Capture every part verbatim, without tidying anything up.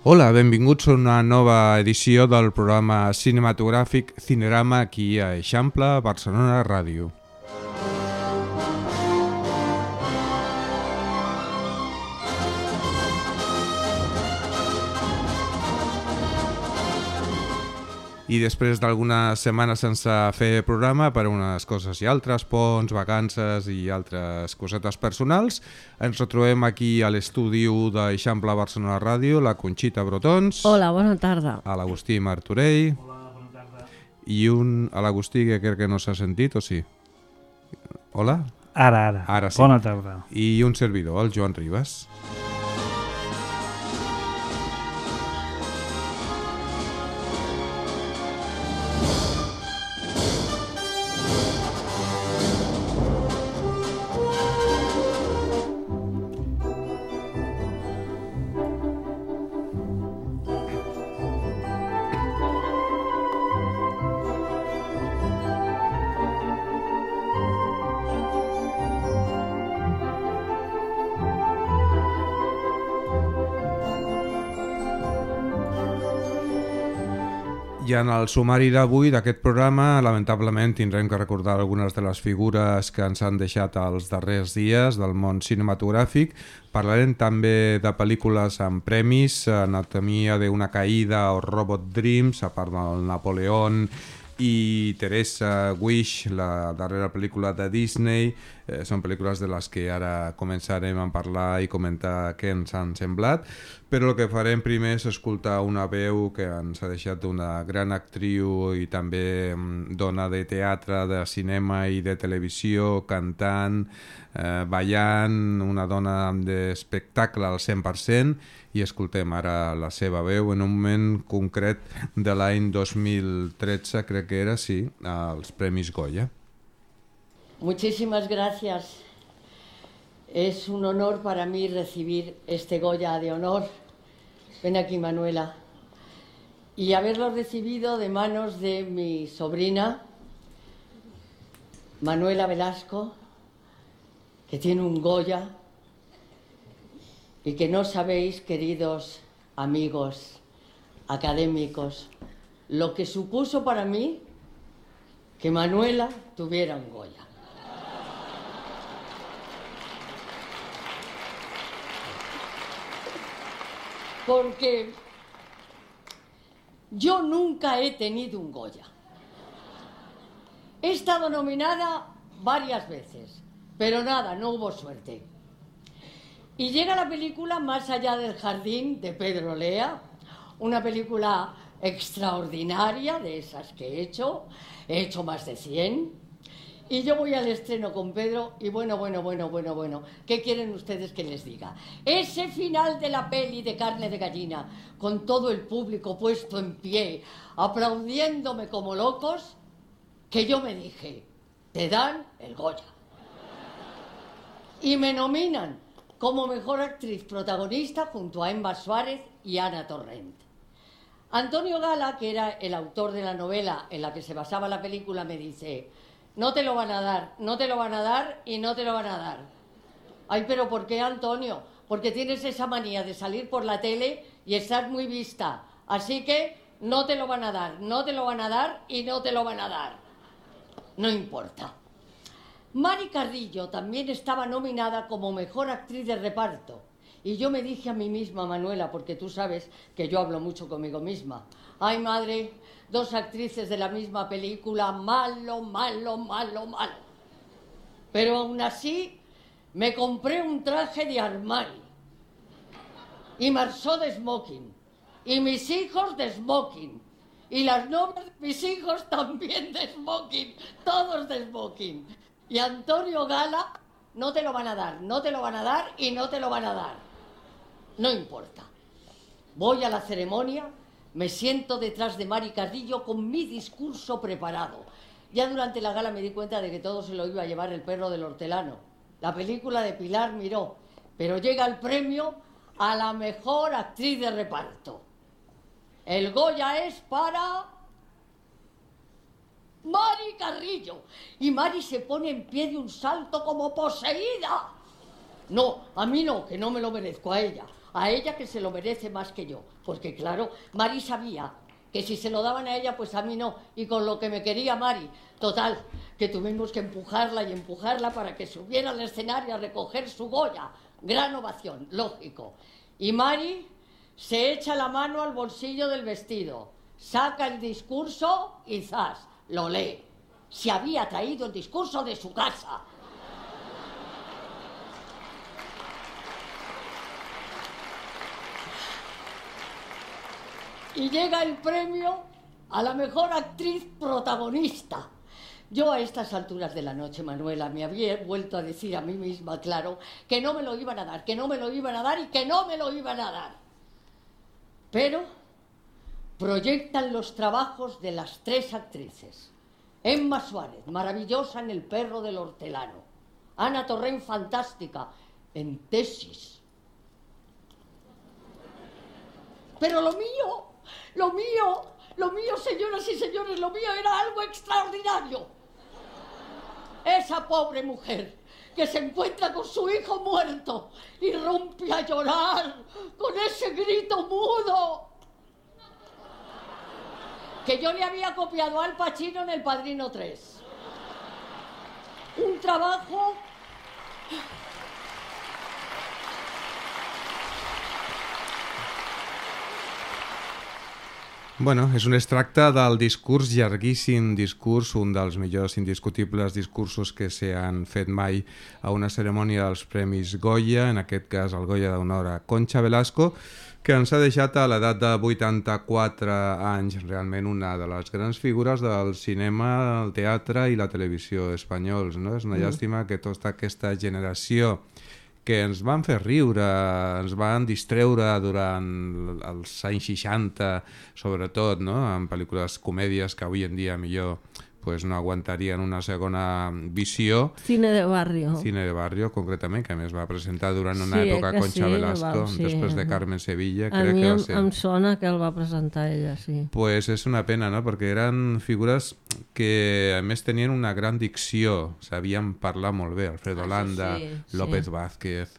Hola, benvinguts a una nova edició del programa cinematogràfic Cinerama aquí a Eixample, Barcelona Ràdio. I després d'algunes setmanes sense fer programa per unes coses i altres, ponts, vacances i altres cosetes personals, ens retrobem aquí a l'estudi d'Eixample Barcelona Ràdio, la Conxita Brotons. Hola, bona tarda. A l'Agustí Martorell. Hola, bona tarda. I un a l'Agustí que crec que no s'ha sentit, o sí? Hola? Ara, ara. Ara sí. Bona tarda. I un servidor, el Joan Ribas. I en el sumari d'avui d'aquest programa, lamentablement, tindrem que recordar algunes de les figures que ens han deixat els darrers dies del món cinematogràfic. Parlarem també de pel·lícules amb premis, Anatomia d'una caïda o Robot Dreams, a part del Napoleón, i Teresa Wish, la darrera pel·lícula de Disney. Eh, són pel·lícules de les que ara començarem a parlar i comentar què ens han semblat, però el que farem primer és escoltar una veu que ens ha deixat una gran actriu i també dona de teatre, de cinema i de televisió, cantant, eh, ballant, una dona d'espectacle al cent per cent, i escoltem ara la seva veu en un moment concret de l'any dos mil tretze, crec que era, sí, als Premis Goya. Muchísimas gracias. Es un honor para mí recibir este Goya de honor. Ven aquí, Manuela. Y haberlo recibido de manos de mi sobrina, Manuela Velasco, que tiene un Goya, y que no sabéis, queridos amigos académicos, lo que supuso para mí que Manuela tuviera un Goya. Porque yo nunca he tenido un Goya. He estado nominada varias veces, pero nada, no hubo suerte. Y llega la película Más allá del jardín, de Pedro Lea, una película extraordinaria, de esas que he hecho, he hecho más de cien, y yo voy al estreno con Pedro, y bueno, bueno, bueno, bueno, bueno, ¿qué quieren ustedes que les diga? Ese final de la peli de Carne de Gallina, con todo el público puesto en pie, aplaudiéndome como locos, que yo me dije, te dan el Goya. Y me nominan como mejor actriz protagonista junto a Emma Suárez y Ana Torrent. Antonio Gala, que era el autor de la novela en la que se basaba la película, me dice, no te lo van a dar, no te lo van a dar y no te lo van a dar. Ay, pero ¿por qué, Antonio? Porque tienes esa manía de salir por la tele y estar muy vista. Así que no te lo van a dar, no te lo van a dar y no te lo van a dar. No importa. Mari Carrillo también estaba nominada como mejor actriz de reparto. Y yo me dije a mí misma, Manuela, porque tú sabes que yo hablo mucho conmigo misma. Ay, madre, dos actrices de la misma película, malo, malo, malo, malo. Pero aún así me compré un traje de Armani y marchó de smoking. Y mis hijos de smoking. Y las novias de mis hijos también de smoking. Todos de smoking. Y Antonio Gala, no te lo van a dar, no te lo van a dar y no te lo van a dar. No importa. Voy a la ceremonia, me siento detrás de Mari Carrillo con mi discurso preparado. Ya durante la gala me di cuenta de que todo se lo iba a llevar el perro del hortelano. La película de Pilar Miró. Pero llega el premio a la mejor actriz de reparto. El Goya es para Mari Carrillo. Y Mari se pone en pie de un salto como poseída. No, a mí no, que no me lo merezco, a ella. a ella que se lo merece más que yo, porque claro, Mari sabía que si se lo daban a ella, pues a mí no, y con lo que me quería Mari. Total, que tuvimos que empujarla y empujarla para que subiera al escenario a recoger su Goya. Gran ovación, lógico. Y Mari se echa la mano al bolsillo del vestido, saca el discurso y ¡zas!, lo lee. Se había traído el discurso de su casa. Y llega el premio a la mejor actriz protagonista. Yo a estas alturas de la noche, Manuela, me había vuelto a decir a mí misma, claro, que no me lo iban a dar, que no me lo iban a dar y que no me lo iban a dar. Pero proyectan los trabajos de las tres actrices. Emma Suárez, maravillosa en El perro del hortelano. Ana Torrent, fantástica en Tesis. Pero lo mío... Lo mío, lo mío, señoras y señores, lo mío era algo extraordinario. Esa pobre mujer que se encuentra con su hijo muerto y rompe a llorar con ese grito mudo que yo le había copiado a Al Pacino en El Padrino tres. Un trabajo... Bueno, és un extracte del discurs, llarguíssim discurs, un dels millors indiscutibles discursos que s'han fet mai a una cerimònia dels Premis Goya, en aquest cas el Goya d'Honor a Concha Velasco, que ens ha deixat a l'edat de vuitanta-quatre anys, realment una de les grans figures del cinema, el teatre i la televisió espanyols, no? És una llàstima que tota aquesta generació que ens van fer riure, ens van distreure durant els anys seixanta, sobretot, no? En pel·lícules comèdies que avui en dia millor pues, no aguantarien una segona visió. Cine de barrio. Cine de barrio, concretament, que a més va presentar durant una sí, època Concha sí, Velasco, va, sí. després de Carmen Sevilla. A crec mi que em, va ser... em sona que el va presentar ella, sí. Pues és una pena, no? Perquè eren figures que a més tenien una gran dicció, sabien parlar molt bé, Alfredo Ah, Landa, sí, sí. López Vázquez,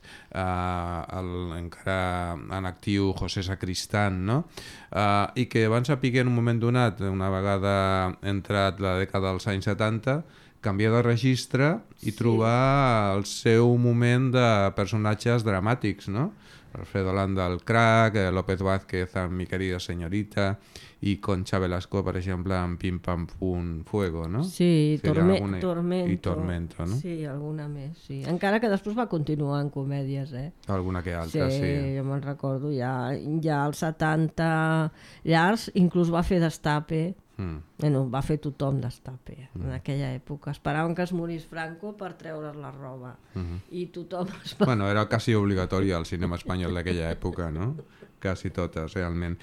uh, el, encara en actiu José Sacristán, no? Uh, i que van saber en un moment donat, una vegada entrat la dècada dels anys setanta, canviar de registre i sí. trobar el seu moment de personatges dramàtics, no? Alfredo Landa al Crack, López Vázquez amb Mi querida señorita i Concha Velasco, per exemple, amb Pim Pam Pum Fuego, no? Sí, torme alguna... Tormento. I Tormento, no? Sí, alguna més, sí. Encara que després va continuar en comèdies, eh? Alguna que altra, sí. Sí, jo me'n recordo, ja, ja als setanta llargs, inclús va fer Destape. Mm. Bueno, va fer tothom Destape mm. en aquella època. Esperaven que es morís Franco per treure's la roba. Mm-hmm. I tothom es va... Bueno, era quasi obligatori al cinema espanyol d'aquella època, no? Quasi totes, realment.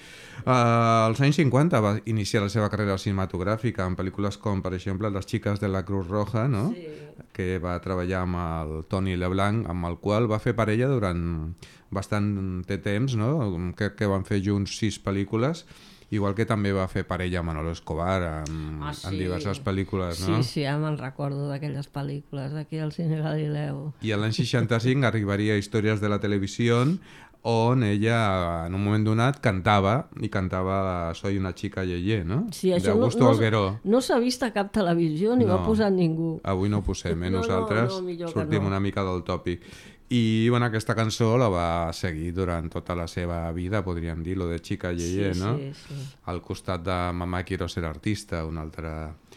Uh, als anys cinquanta va iniciar la seva carrera cinematogràfica en pel·lícules com, per exemple, Les xiques de la Cruz Roja, no? Sí. Que va treballar amb el Toni Leblanc, amb el qual va fer parella durant bastant de temps, no? Crec que van fer junts sis pel·lícules, igual que també va fer parella amb Manolo Escobar en, ah, sí. en diverses pel·lícules, no? Sí, sí, ja me'n recordo d'aquelles pel·lícules d'aquí al Cine Galileu. I l'any seixanta-cinc arribaria Històries de la televisió, on ella en un moment donat cantava i cantava Soy una chica yeye, no? Sí, això d'Augusto no, Algueró. No, no s'ha vist a cap televisió ni no, ho ha posat ningú. Avui no ho posem, eh? Nosaltres no, no, no, sortim no. una mica del tòpic. I bueno, aquesta cançó la va seguir durant tota la seva vida, podríem dir, lo de Chica Yeye, sí, no? Sí, sí. Al costat de Mamá quiero ser artista, un altre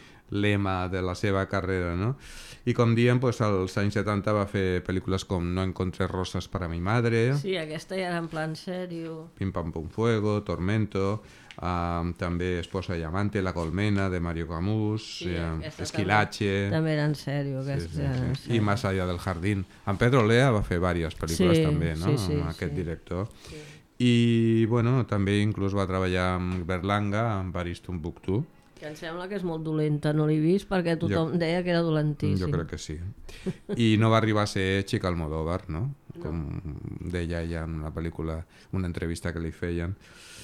lema de la seva carrera, no? I com diem, pues, als anys setanta va fer pel·lícules com No encontré rosas para mi madre. Sí, aquesta ja era en plan serio. Pim Pam Pum Fuego, Tormento, um, també Esposa y amante, La colmena, de Mario Camus, sí, um, Esquilache... També, també era en serio, aquesta. Sí, sí, sí. Sí. I Más allá del jardín. En Pedro Lea va fer diverses pel·lícules sí, també, no? Sí, sí, amb aquest sí. director. Sí. I, bueno, també inclús va treballar amb Berlanga, amb Paris Tombuctú. Que em sembla que és molt dolenta, no l'he vist perquè tothom jo, deia que era dolentíssim. Jo crec que sí. I no va arribar a ser Chica Almodóvar, no? com deia ella en una pel·lícula, una entrevista que li feien.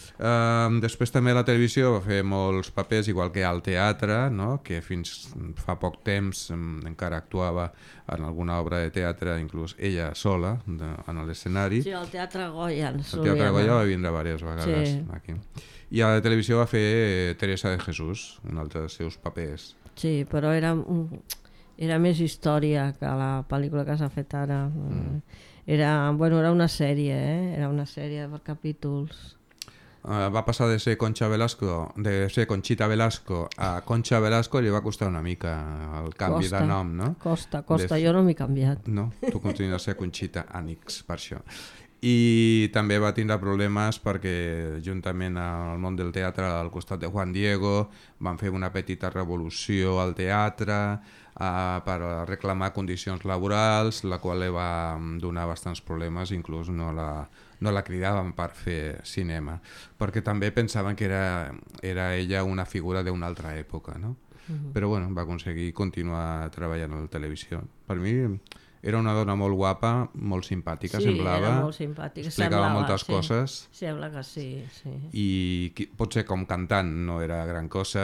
Uh, després també a la televisió va fer molts papers, igual que al teatre, no? Que fins fa poc temps um, encara actuava en alguna obra de teatre, inclús ella sola, de, en l'escenari. Sí, al Teatre Goya. El Teatre Goya va vindre diverses vegades. Sí. Aquí. I a la televisió va fer eh, Teresa de Jesús, un altre dels seus papers. Sí, però era, era més història que la pel·lícula que s'ha fet ara. Mm. Era, bueno, era una sèrie, eh? Era una sèrie per capítols. Uh, va passar de ser Concha Velasco, de ser Conchita Velasco a Concha Velasco, i li va costar una mica el canvi costa, de nom, no? Costa, costa, de... jo no m'he canviat. No, tu continues a ser Conchita Ànix, per això. I també va tindre problemes perquè juntament al món del teatre al costat de Juan Diego van fer una petita revolució al teatre uh, per reclamar condicions laborals, la qual li va donar bastants problemes, inclús no la, no la cridaven per fer cinema, perquè també pensaven que era, era ella una figura d'una altra època, no? Uh-huh. Però bueno, va aconseguir continuar treballant a la televisió. Per mi era una dona molt guapa, molt simpàtica, sí, semblava. Sí, era molt simpàtica. Explicava semblava, moltes sí. coses. Sembla que sí, sí. I potser com cantant no era gran cosa.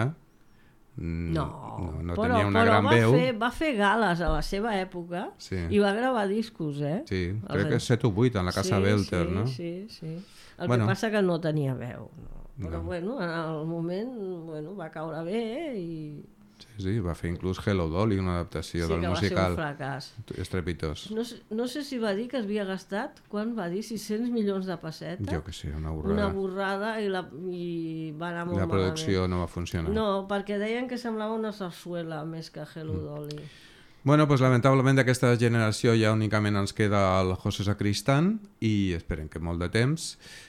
No, no, no però, tenia una però gran va veu. Fer, va fer gales a la seva època sí. I va gravar discos, eh? Sí, crec que set o vuit en la Casa sí, Belter, sí, no? Sí, sí. El bueno. que passa que no tenia veu. No. Però no. bueno, en el moment bueno, va caure bé i... Sí, sí, va fer inclús Hello Dolly, una adaptació sí, del musical. Sí, que va ser un fracàs. Estrepitós. No, no sé si va dir que es havia gastat, quan va dir, sis-cents milions de pessetes. Jo que sé, una borrada. Una borrada i, la, i va anar molt malament. La producció malament. no va funcionar. No, perquè deien que semblava una sarsuela més que Hello Dolly. Mm. Bueno, pues lamentablement d'aquesta generació ja únicament ens queda el José Sacristán i esperem que molt de temps.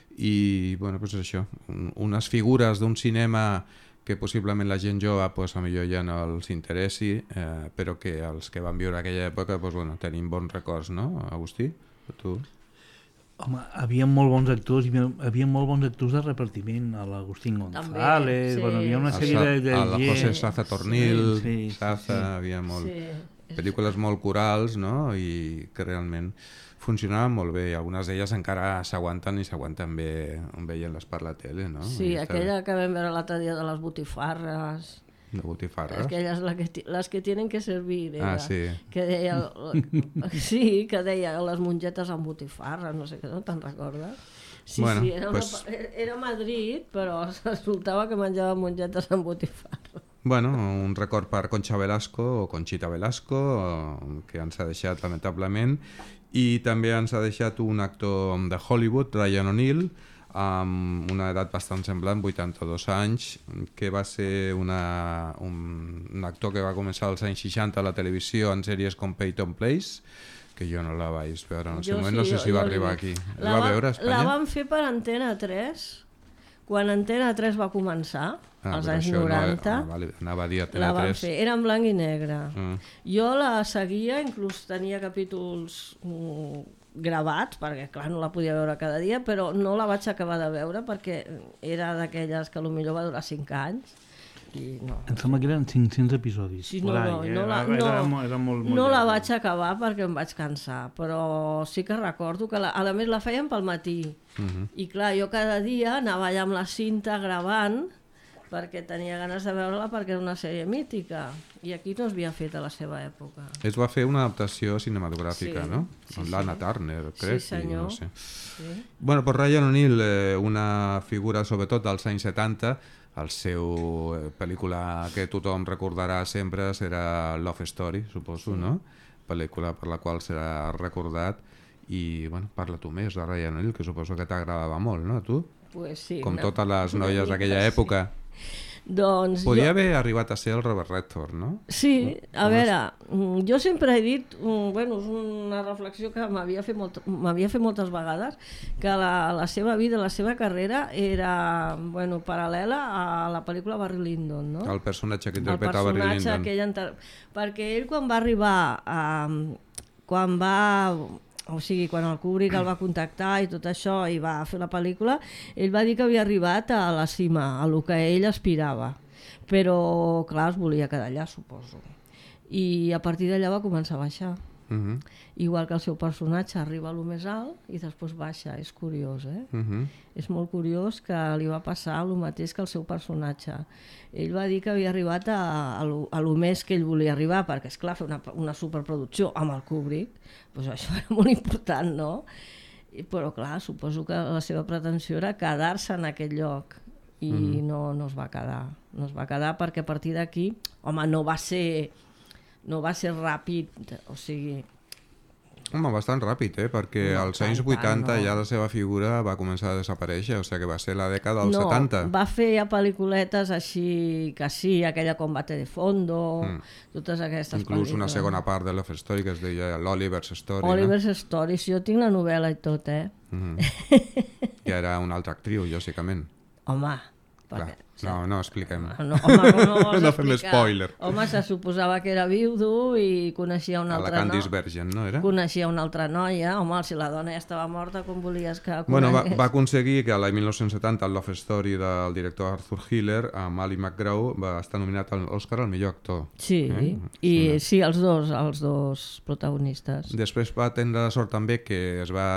I bueno, pues això, unes figures d'un cinema que possiblement la gent jove pues, a millor ja no els interessi, eh, però que els que van viure aquella època pues, bueno, tenim bons records, no, Agustí? Tu? Home, havia molt bons actors, hi havia molt bons actors de repartiment, l'Agustín González, sí. Bueno, havia una sèrie de, de gent... El José Saza Tornil, sí, sí, Saza, sí. Havia molt... Sí. Pel·lícules molt corals, no?, i que realment funcionaven molt bé, i algunes d'elles encara s'aguanten i s'aguanten bé on veien les per la tele, no? Sí, I aquella que vam veure l'altre dia de les botifarres. De botifarres? Aquelles les que, les que tienen que servir. Era, ah, sí. Que deia, sí, que deia les mongetes amb botifarres, no sé què, no te'n recordes? Sí, bueno, sí, era, pues... una, era a Madrid, però resultava que menjava mongetes amb botifarres. Bueno, un record per Concha Velasco o Conchita Velasco, que ens ha deixat lamentablement, i també ens ha deixat un actor de Hollywood, Ryan O'Neal, amb una edat bastant semblant, vuitanta-dos anys, que va ser una, un, un actor que va començar als anys seixanta a la televisió en sèries com Peyton Place, que jo no la vaig veure en el seu moment, sí, no sé si jo, va jo arribar aquí. La, va veure a Espanya? La van fer per Antena tres, quan Antena tres va començar, ah, als anys noranta, no, vale, anava a dir Antena la van tres. fer, era en blanc i negre. Mm. Jo la seguia, inclús tenia capítols mm, gravats, perquè clar, no la podia veure cada dia, però no la vaig acabar de veure perquè era d'aquelles que potser va durar cinc anys. I no. Em sembla que eren cinc-cents episodis. Sí, no, no, no, la, no, era, era, era molt, molt no la vaig acabar perquè em vaig cansar, però sí que recordo que la, a més la feien pel matí. Uh-huh. I clar, jo cada dia anava allà amb la cinta gravant perquè tenia ganes de veure-la perquè era una sèrie mítica i aquí no es havia fet a la seva època. Es va fer una adaptació cinematogràfica, sí, no? Sí, amb l'Anna sí. Turner, crec. Sí, senyor. I no sé. Sí. Bueno, pues Ryan O'Neal, eh, una figura sobretot dels anys setanta, el seu eh, pel·lícula que tothom recordarà sempre serà Love Story, suposo, sí. No? Pel·lícula per la qual serà recordat. I, bueno, parla tu més de Ryan O'Neal, que suposo que t'agradava molt, no, tu? Pues sí. Com una, totes les noies d'aquella sí. època. Doncs Podria jo... haver arribat a ser el Robert Redford, no? Sí, a Com veure, és? Jo sempre he dit, bueno, és una reflexió que m'havia fet, molt, m'havia fet moltes vegades, que la, la seva vida, la seva carrera era, bueno, paral·lela a la pel·lícula Barry Lyndon, no? El personatge que interpreta Barry Lyndon. El personatge que ella... Inter... Perquè ell quan va arribar a... quan va... o sigui, quan el Kubrick el va contactar i tot això i va fer la pel·lícula, ell va dir que havia arribat a la cima, a lo que ell aspirava, però clar, es volia quedar allà, suposo, i a partir d'allà va començar a baixar. Uh-huh. Igual que el seu personatge arriba a lo més alt i després baixa, és curiós, eh? Uh-huh. És molt curiós que li va passar el mateix que el seu personatge. Ell va dir que havia arribat a, a, lo, a lo més que ell volia arribar, perquè, esclar, fer una, una superproducció amb el Kubrick, doncs això era molt important, no? I, però, clar, suposo que la seva pretensió era quedar-se en aquest lloc i mm-hmm. no, no es va quedar. No es va quedar perquè a partir d'aquí, home, no va ser... no va ser ràpid, o sigui... Home, bastant ràpid, eh? Perquè no, als anys vuitanta no. ja la seva figura va començar a desaparèixer, o sigui que va ser la dècada dels no, setanta. Va fer ja pel·lículetes així que sí, aquella Combate de Fondo, mm. totes aquestes Inclús pel·lícules. Una segona part de Love Story que es deia l'Oliver's Story. Oliver's no? Story, si jo tinc la novel·la i tot, eh? Mm-hmm. Ja era una altra actriu, lògicament. Home, perquè... No, no, expliquem. No, home, no, no fem spoiler. Home, se suposava que era viudo i coneixia una altra noia. La Candice Bergen, no era? Coneixia una altra noia. Home, si la dona ja estava morta, com volies que conegués? Bueno, va, va aconseguir que l'any mil nou-cents setanta el Love Story del director Arthur Hiller, amb Ali McGraw, va estar nominat a l'Oscar al millor actor. Sí, eh? i sí, sí, els dos, els dos protagonistes. Després va tenir la sort també que es va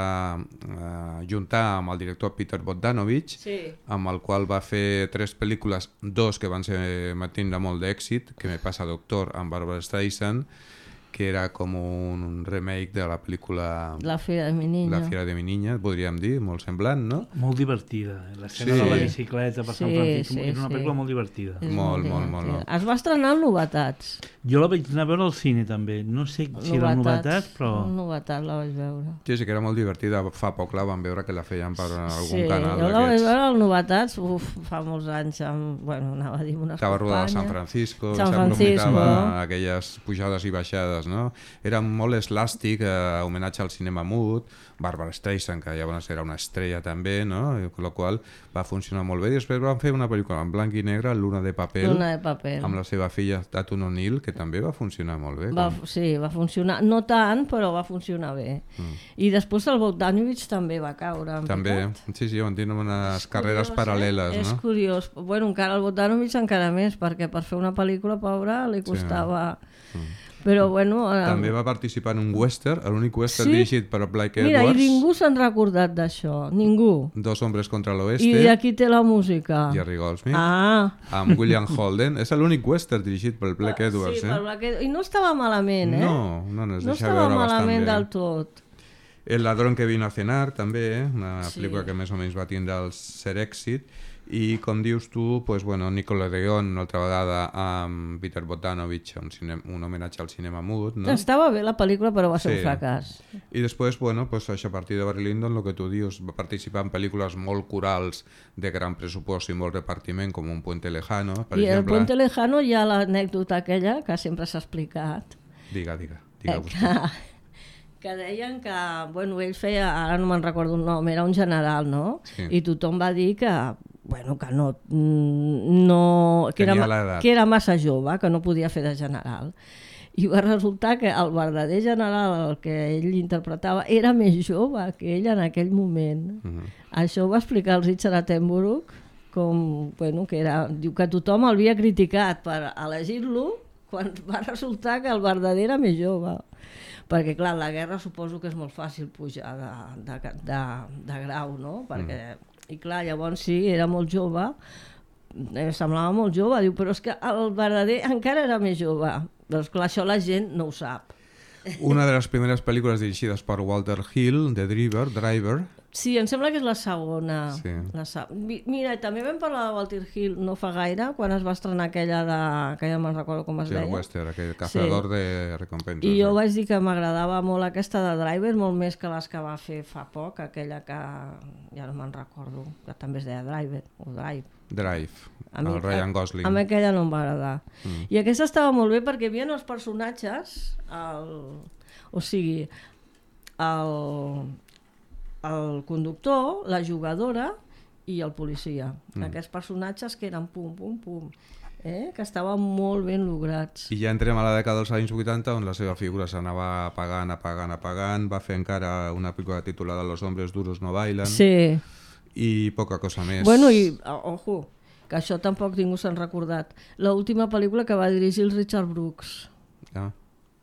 eh, juntar amb el director Peter Bogdanovich, sí. amb el qual va fer tres pel·lícules, dos que van ser tindre molt d'èxit, que me passa Doctor amb Barbara Streisand, que era com un remake de la pel·lícula La Fira de mi niña. La Fira de mi niña, podríem dir, molt semblant, no? Molt divertida, l'escena sí. de la bicicleta per sí, Sant Francisco, sí, és una pel·lícula sí. molt divertida. És molt, molt, molt, molt. Es va estrenar en Novetats. Jo la vaig anar a veure al cine també, no sé si era Novetats, però... Novetats la vaig veure. Sí, sí que era molt divertida, fa poc la vam veure que la feien per algun sí, canal d'aquests. Sí, jo la vaig veure al Novetats, uf, fa molts anys, amb, bueno, anava a dir unes Estava rodada a San Francisco, San Francisco. aquelles pujades i baixades, no? Era molt eslàstic, eh, homenatge al cinema mut, Barbara Streisand, que llavors era una estrella també, no? I, amb la qual va funcionar molt bé. I després van fer una pel·lícula en blanc i negre, Luna de paper, Luna de paper. amb la seva filla Tatum O'Neil, que també va funcionar molt bé. Va, com... Sí, va funcionar, no tant, però va funcionar bé. Mm. I després el Bogdanovich també va caure. També, veritat? sí, sí, van tenir unes és carreres curiós, paral·leles, eh? no? És curiós. Bueno, encara el Bogdanovich encara més, perquè per fer una pel·lícula, pobra, li costava... Sí. Mm. Però, bueno... Eh... També va participar en un western, l'únic western sí? dirigit per Blake Mira, Edwards. Mira, i ningú s'han recordat d'això, ningú. Dos hombres contra l'oeste. I aquí té la música. Jerry Goldsmith. Ah. Amb William Holden. És l'únic western dirigit per Blake Edwards. Sí, eh? per Blake Edwards. I no estava malament, eh? No, no, no es no deixa veure bastant bé. No estava malament del tot. El ladrón que vino a cenar, també, eh? Una sí. pel·lícula que més o menys va tindre el ser èxit. I com dius tu, pues, bueno, Nickelodeon, una altra vegada amb Peter Bogdanovich, un, cine, un homenatge al cinema mut. No? Estava bé la pel·lícula, però va ser sí. un fracàs. I després, bueno, pues, això, a partir de Barry Lyndon, el que tu dius, va participar en pel·lícules molt corals de gran pressupost i molt repartiment, com Un puente lejano, per I exemple. el Puente Lejano hi ha l'anècdota aquella que sempre s'ha explicat. Diga, diga. diga eh, que, que deien que, bueno, ell feia, ara no me'n recordo el nom, era un general, no? Sí. I tothom va dir que... Bueno, que no, no que, era, que era massa jove, que no podia fer de general. I va resultar que el verdader general, el que ell interpretava, era més jove que ell en aquell moment. Uh-huh. Això ho va explicar el Richard Attenborough, com, bueno, que era, diu que tothom el havia criticat per elegir-lo quan va resultar que el verdader era més jove. Perquè, clar, la guerra suposo que és molt fàcil pujar de, de, de, de grau, no? Perquè... Mm. I clar, llavors sí, era molt jove, eh, semblava molt jove, diu, però és que el verdader encara era més jove. Doncs clar, això la gent no ho sap. Una de les primeres pel·lícules dirigides per Walter Hill, The Driver, Driver. Sí, em sembla que és la segona. Sí. La se... Mira, també vam parlar de Walter Hill no fa gaire, quan es va estrenar aquella de... que ja me'n recordo com es sí, deia. El western, aquell cazador sí. de recompenses. I jo vaig dir que m'agradava molt aquesta de Driver, molt més que les que va fer fa poc, aquella que ja no me'n recordo, que també es deia Driver, o Drive. Drive, a mi, el Ryan Gosling. A mi aquella no em va agradar. Mm. I aquesta estava molt bé perquè hi havia els personatges, el... o sigui, el... el conductor, la jugadora i el policia. Mm. Aquests personatges que eren pum, pum, pum, eh? Que estaven molt ben lograts. I ja entrem a la dècada dels anys vuitanta, on la seva figura s'anava apagant, apagant, apagant. Va fer encara una pel·lícula titulada Los hombres duros no bailan. Sí. I poca cosa més. Bueno, i, ojo, que això tampoc ningú s'han recordat. L'última pel·lícula que va dirigir el Richard Brooks. Ah.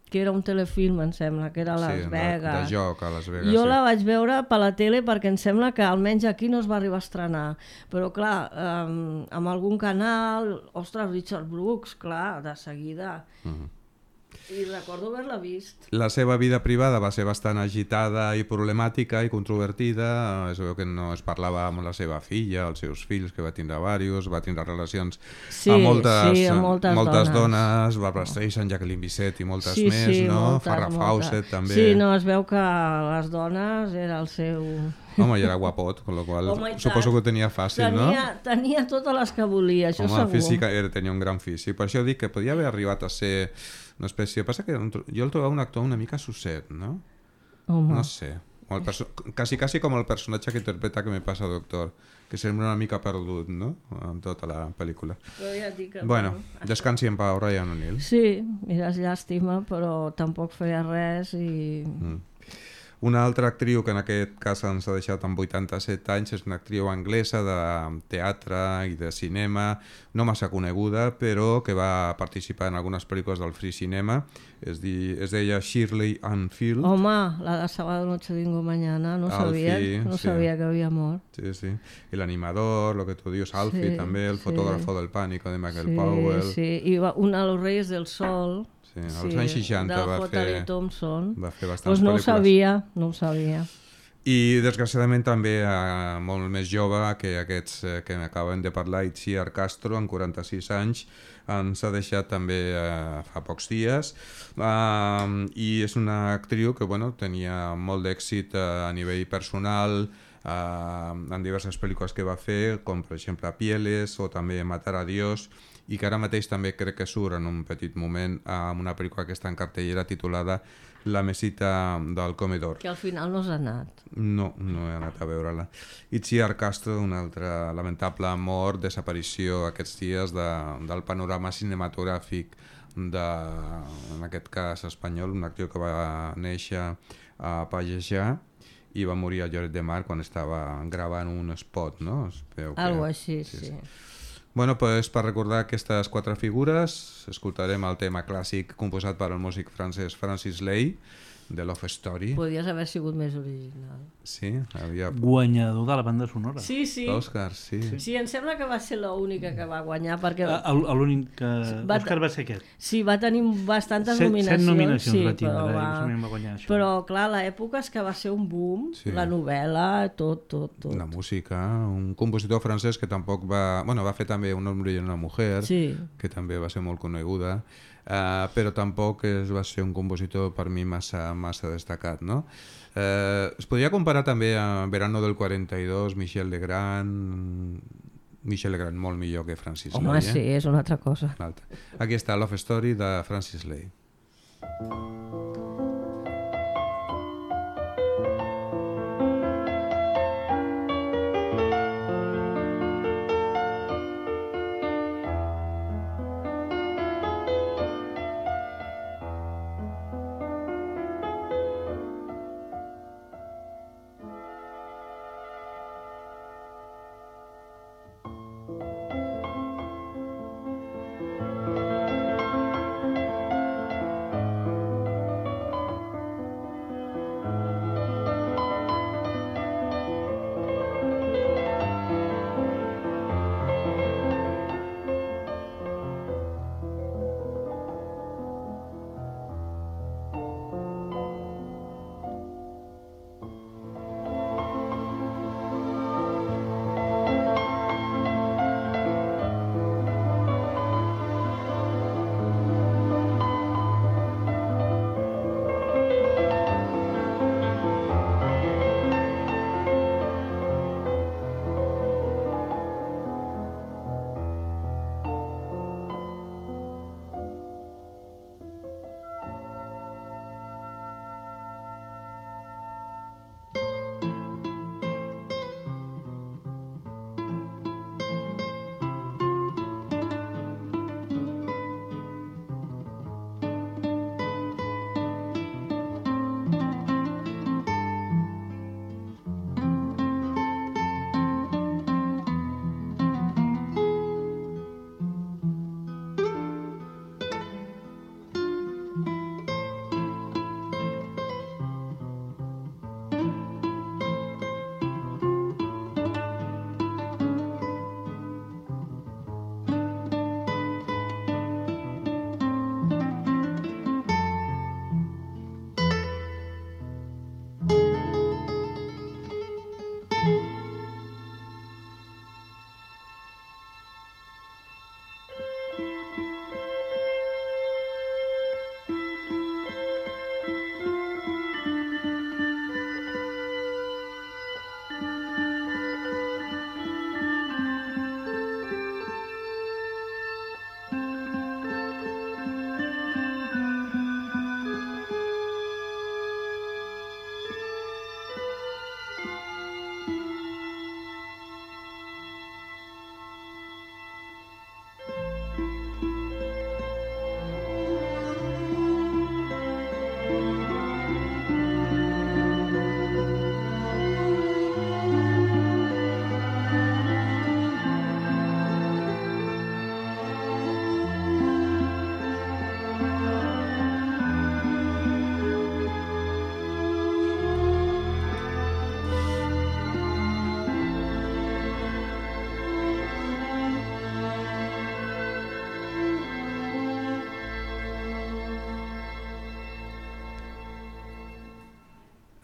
que era un telefilm, em sembla, que era a Las sí, Vegas. De, de joc a Las Vegas. Jo sí. la vaig veure per la tele perquè em sembla que almenys aquí no es va arribar a estrenar. Però clar, um, amb algun canal, ostres, Richard Brooks, clar, de seguida. Mm. I recordo haver-la vist. La seva vida privada va ser bastant agitada i problemàtica i controvertida. Es veu que no es parlava amb la seva filla, els seus fills, que va tindre diversos, va tindre relacions Sí, amb moltes, sí, amb moltes, moltes dones. dones, Barbara Streisand, Jacqueline Bisset i moltes Sí, més, sí, no? moltes, Farrah moltes. Fawcett també. Sí, no, es veu que les dones era el seu... Home, i era guapot, amb la qual Home, i suposo tant. que ho tenia fàcil, tenia, no? Tenia totes les que volia, això Home, segur. física, era, tenia un gran físic. Per això dic que podia haver arribat a ser una espècie... Passa que jo el trobava un actor una mica susset, no? Home. No sé. O el perso... quasi, quasi com el personatge que interpreta que me passa doctor, que sembla una mica perdut, no? En tota la pel·lícula. Però ja et dic que, Bueno, bueno, descansi en pau, Ryan O'Neill. sí, mira, és llàstima, però tampoc feia res i... Mm. Una altra actriu que en aquest cas ens ha deixat amb vuitanta-set anys és una actriu anglesa de teatre i de cinema, no massa coneguda, però que va participar en algunes pel·lícules del Free Cinema. Es, di, es deia Shirley Ann Field. Home, la de Sábado Noche Dingo Mañana, no sabia, Alfie, no sí. sabia que havia mort. Sí, sí. El animador, lo que tú dius, Alfie Sí, també, el sí. fotógrafo del pánico de Michael Sí, Powell. sí, i va, una de Los Reyes del Sol, Sí, als anys seixanta del va J. fer, Lee Thompson. va fer bastantes Pues no ho pel·lícules. sabia, no ho sabia. I desgraciadament també eh, molt més jove que aquests eh, que acaben de parlar, Itziar Castro, amb quaranta-sis anys, ens ha deixat també eh, fa pocs dies, uh, i és una actriu que bueno, tenia molt d'èxit uh, a nivell personal, uh, en diverses pel·lícules que va fer, com per exemple Pieles o també Matar a Dios, i que ara mateix també crec que surt en un petit moment amb una pel·lícula que està en cartellera titulada La mesita del comedor. Que al final no s'ha anat. No, no he anat a veure-la. Itziar Castro, una altra lamentable mort, desaparició aquests dies de, del panorama cinematogràfic de, en aquest cas espanyol, un actiu que va néixer a Pallejà i va morir a Lloret de Mar quan estava gravant un spot, no? Es veu que... Algo així, sí. sí. Bueno, pues, per recordar aquestes quatre figures, escoltarem el tema clàssic composat per el músic francès Francis Lay, de Love Story. Podries haver sigut més original. Sí, havia... Guanyador de la banda sonora. Sí, sí. L'Òscar, sí. Sí. Sí, em sembla que va ser l'única que va guanyar, perquè... A- el- L'únic que... Va- Òscar va ser aquest. Sí, va tenir bastantes Set, nominacions. set nominacions sí, va tindre, però, i va... solament va guanyar això. però clar, l'època és que va ser un boom, Sí. la novel·la, tot, tot, tot. La música, un compositor francès que tampoc va... Bueno, va fer també Un hombre y una mujer, Sí. que també va ser molt coneguda, uh, però tampoc es va ser un compositor per mi massa, massa destacat, no? Uh, es podria comparar també a Verano del quaranta-dos, Michel Legrand... Michel Legrand molt millor que Francis Home, Lay, eh? sí, és una altra cosa. Un altre. Aquí està Love Story de Francis Lay. Thank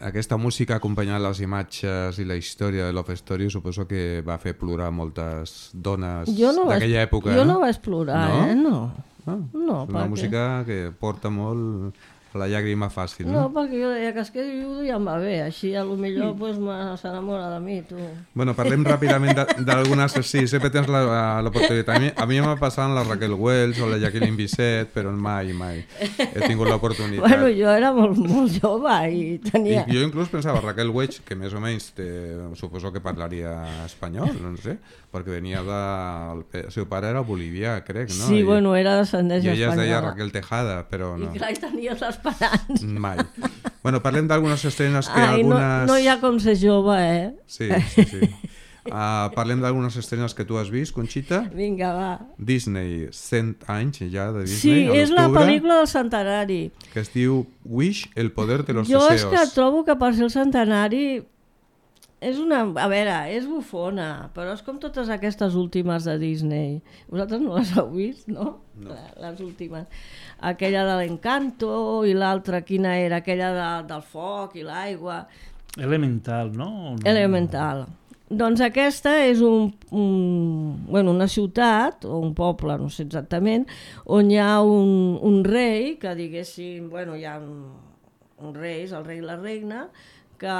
aquesta música acompanyant les imatges i la història de Love Story suposo que va fer plorar moltes dones no d'aquella vaig, època. Jo no, no vaig plorar, no? eh? No. Ah, no una música que porta molt la llàgrima fàcil, no? No, perquè jo deia que es quedi viudo ja em va bé, així a lo millor pues, s'enamora de mi, tu. Bueno, parlem ràpidament d'algunes... Sí, sempre tens l'oportunitat. A mi, a mi m'ha passat la Raquel Welch o la Jacqueline Bisset, però mai, mai he tingut l'oportunitat. Bueno, jo era molt, molt jove i tenia... I jo inclús pensava, Raquel Welch, que més o menys té, suposo que parlaria espanyol, no sé, perquè venia de... El seu pare era bolivià, crec, no? Sí, I, bueno, era descendència espanyola. I ella espanyola. es deia Raquel Tejada, però no. I clar, tenia l'esperança. Mai. Bueno, parlem d'algunes estrenes que Ai, algunes... no, no hi ha com ser jove, eh? Sí, sí, sí. Uh, parlem d'algunes estrenes que tu has vist, Conxita. Vinga, va. Disney, cent anys ja de Disney, sí, a és la l'octubre, pel·lícula del centenari. que es diu Wish, el poder de los Jo deseos. és que trobo que per ser el centenari és una... A veure, és bufona, però és com totes aquestes últimes de Disney. Vosaltres no les heu vist, no? No. Les últimes. Aquella de l'Encanto i l'altra, quina era? Aquella de, del foc i l'aigua. Elemental, no? no? Elemental. Doncs aquesta és un, un, bueno, una ciutat, o un poble, no sé exactament, on hi ha un, un rei, que diguéssim, bueno, hi ha un, un rei, el rei i la regna, que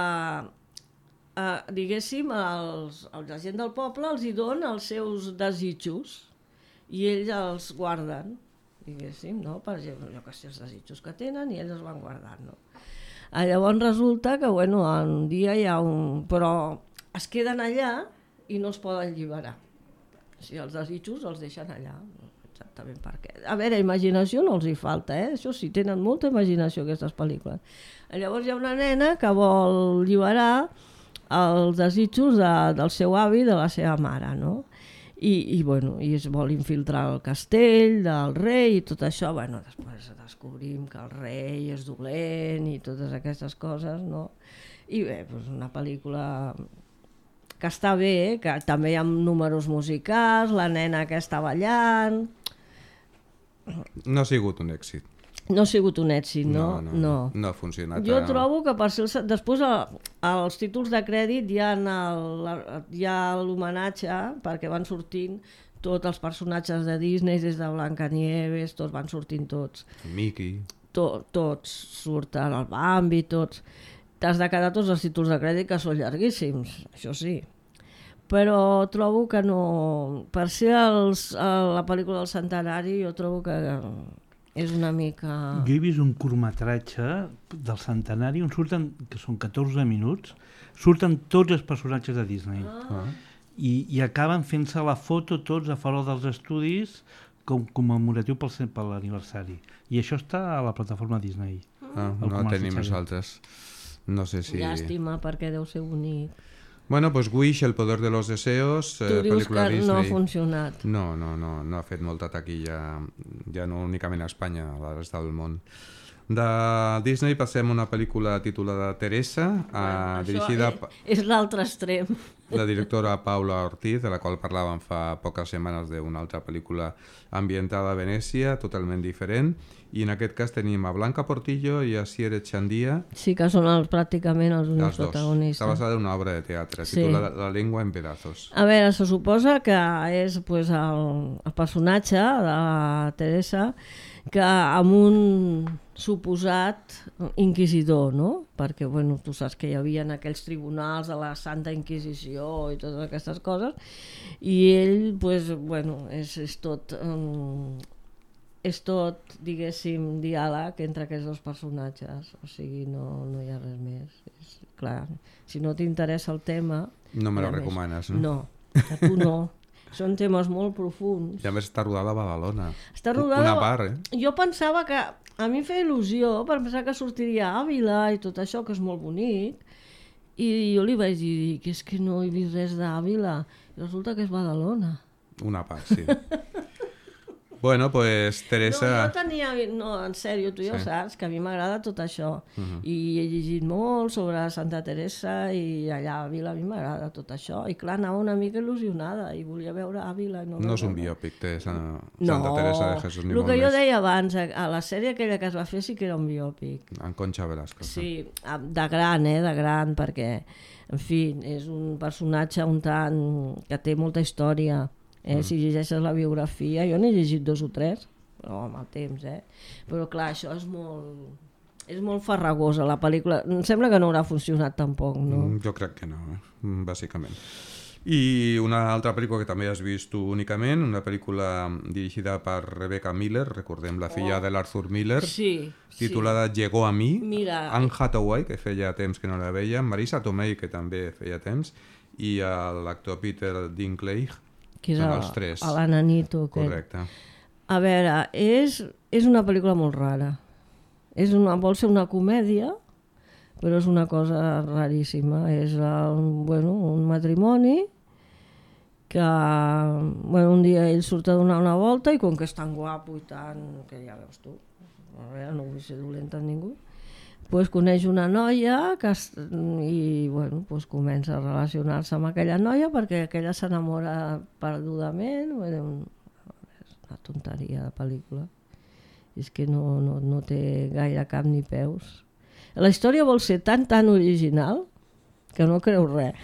eh, diguéssim, els, la gent del poble els hi dona els seus desitjos i ells els guarden, diguéssim, no? Per exemple, jo que sé, els desitjos que tenen i ells els van guardant, no? Ah, llavors resulta que, bueno, un dia hi ha un... però es queden allà i no els poden alliberar. O sigui, els desitjos els deixen allà, no exactament per què. A veure, imaginació no els hi falta, eh? Això sí, tenen molta imaginació aquestes pel·lícules. Llavors hi ha una nena que vol alliberar els desitjos de, del seu avi i de la seva mare, no? I, i, bueno, i es vol infiltrar el castell del rei i tot això. Bueno, després descobrim que el rei és dolent i totes aquestes coses, no? I bé, doncs una pel·lícula que està bé, que també hi ha números musicals, la nena que està ballant... No ha sigut un èxit. No ha sigut un èxit, no? No, no, no, no ha funcionat. Jo trobo que per ser el... després als títols de crèdit hi ha, el, hi ha l'homenatge perquè van sortint tots els personatges de Disney, des de Blancanieves, tots van sortint tots. Mickey. To, tots surten, el Bambi, tots. T'has de quedar tots els títols de crèdit que són llarguíssims, això sí. Però trobo que no... Per ser els, la pel·lícula del centenari jo trobo que... és una mica... Jo he vist un curtmetratge del centenari on surten, que són catorze minuts, surten tots els personatges de Disney. Ah. I, i acaben fent-se la foto tots a fora dels estudis com commemoratiu pel, per l'aniversari. I això està a la plataforma Disney. Ah, no tenim nosaltres. No sé si... Llàstima, perquè deu ser bonic. Bueno, pues Wish, el poder de los deseos, tu eh, dius pel·lícula que Disney. no ha funcionat. No, no, no, no ha fet molta taquilla, ja no únicament a Espanya, a la resta del món. De Disney passem a una pel·lícula titulada Teresa, Bueno, eh, dirigida és, és l'altre extrem. la directora Paula Ortiz, de la qual parlàvem fa poques setmanes d'una altra pel·lícula ambientada a Venècia, totalment diferent, i en aquest cas tenim a Blanca Portillo i a Siere Chandia. Sí, que són els, pràcticament els únics Els dos. protagonistes. Està basada en una obra de teatre, Sí. titulada La lengua en pedazos. A veure, se suposa que és pues, el, el personatge de la Teresa que amb un suposat inquisidor, no? Perquè, bueno, tu saps que hi havia aquells tribunals de la Santa Inquisició i totes aquestes coses, i ell, pues, bueno, és, és tot... Um, és tot, diguéssim, diàleg entre aquests dos personatges, o sigui, no, no hi ha res més. És, clar, si no t'interessa el tema... No me hi ha la més. recomanes, no? No, a tu no. Són temes molt profunds. I a més està rodada a Badalona. Està rodada... Una part, eh? Jo pensava que... A mi em feia il·lusió per pensar que sortiria a Àvila i tot això, que és molt bonic, i jo li vaig dir que és que no he vist res d'Àvila, i resulta que és Badalona. Una part, sí. Bueno, pues Teresa... No, jo tenia... No, en sèrio, tu ja ho Sí. saps, que a mi m'agrada tot això. Mhm. I he llegit molt sobre Santa Teresa i allà a Àvila a mi m'agrada tot això. I clar, anava una mica il·lusionada i volia veure Àvila. I no, No és un veure. biòpic de Santa No, Teresa de Jesús, ni el molt que jo més. deia abans, a a la sèrie aquella que es va fer sí que era un biòpic. En Concha Velasco. Sí, de gran, eh, de gran, perquè, en fi, és un personatge un tant que té molta història. Eh? Mm. Si llegeixes la biografia, jo n'he llegit dos o tres, però amb el temps, eh? Però clar, això és molt... És molt farragosa, la pel·lícula. Em sembla que no haurà funcionat tampoc, no? Mm, jo crec que no, eh? Mm, bàsicament. I una altra pel·lícula que també has vist tu únicament, una pel·lícula dirigida per Rebecca Miller, recordem la filla Oh. de l'Arthur Miller, Sí, titulada Llegó a mi, Mira. Anne Hathaway, que feia temps que no la veia, Marisa Tomei, que també feia temps, i l'actor Peter Dinklage, que és són a, els tres. a la nanito. Aquest. Correcte. A veure, és, és una pel·lícula molt rara. És una, vol ser una comèdia, però és una cosa raríssima. És un, bueno, un matrimoni que bueno, un dia ell surt a donar una volta i com que és tan guapo i tan... que ja veus tu, a veure, no vull ser dolenta amb ningú, pues coneix una noia que es, i bueno, pues comença a relacionar-se amb aquella noia perquè aquella s'enamora perdudament. Bueno, és una tonteria de pel·lícula. És que no, no, no té gaire cap ni peus. La història vol ser tan, tan original que no creu res.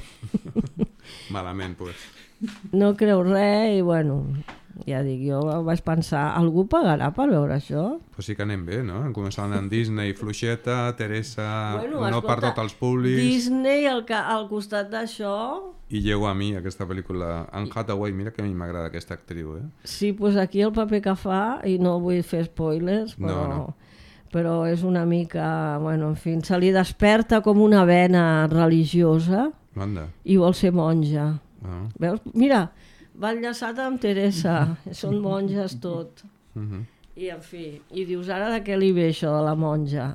Malament, pues. No creu res i, bueno, ja dic, jo vaig pensar, algú pagarà per veure això? Pues sí que anem bé, no? Començant amb Disney, Fluixeta, Teresa, Bueno, no per escolta, tots els públics, Disney al, ca al costat d'això... i Llego a mi, aquesta pel·lícula. Anne Hathaway, mira que a mi m'agrada aquesta actriu, eh? Sí, doncs aquí el paper que fa, i no vull fer spoilers, però, No, no. però és una mica, bueno, en fi, se li desperta com una vena religiosa Anda. i vol ser monja. Ah. Veus? Mira, va enllaçat amb Teresa, són monges tot. Uh -huh. I, en fi, i dius, ara de què li ve això de la monja?